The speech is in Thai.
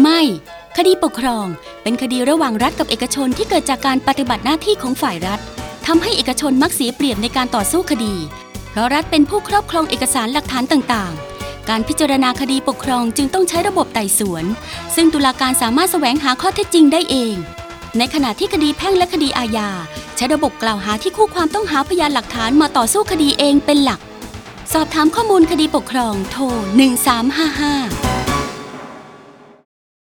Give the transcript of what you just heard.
ไม่คดีปกครองเป็นคดีระหว่างรัฐกับเอกชนที่เกิดจากการปฏิบัติหน้าที่ของฝ่ายรัฐทำให้เอกชนมักเสียเปรียบในการต่อสู้คดีเพราะรัฐเป็นผู้ครอบครองเอกสารหลักฐานต่างๆการพิจารณาคดีปกครองจึงต้องใช้ระบบไต่สวนซึ่งตุลาการสามารถแสวงหาข้อเท็จจริงได้เองในขณะที่คดีแพ่งและคดีอาญาใช้ระบบกล่าวหาที่คู่ความต้องหาพยานหลักฐานมาต่อสู้คดีเองเป็นหลักสอบถามข้อมูลคดีปกครองโทร1355